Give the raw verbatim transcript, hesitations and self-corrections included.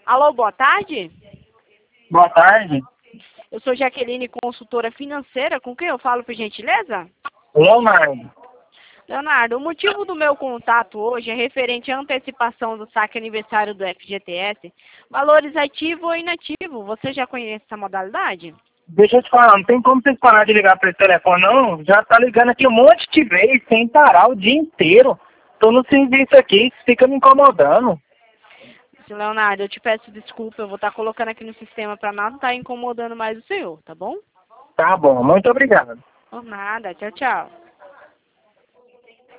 Alô, boa tarde. Boa tarde. Eu sou Jaqueline, consultora financeira. Com quem eu falo, por gentileza? Leonardo. Leonardo, o motivo do meu contato hoje é referente à antecipação do saque aniversário do F G T S, valores ativo ou inativo. Você já conhece essa modalidade? Deixa eu te falar, não tem como vocês parar de ligar para esse telefone, não. Já tá ligando aqui um monte de vezes, sem parar o dia inteiro. Tô no serviço aqui, isso fica me incomodando. Leonardo, eu te peço desculpa, eu vou estar colocando aqui no sistema para não estar incomodando mais o senhor, tá bom? Tá bom, muito obrigado. Por nada, tchau, tchau.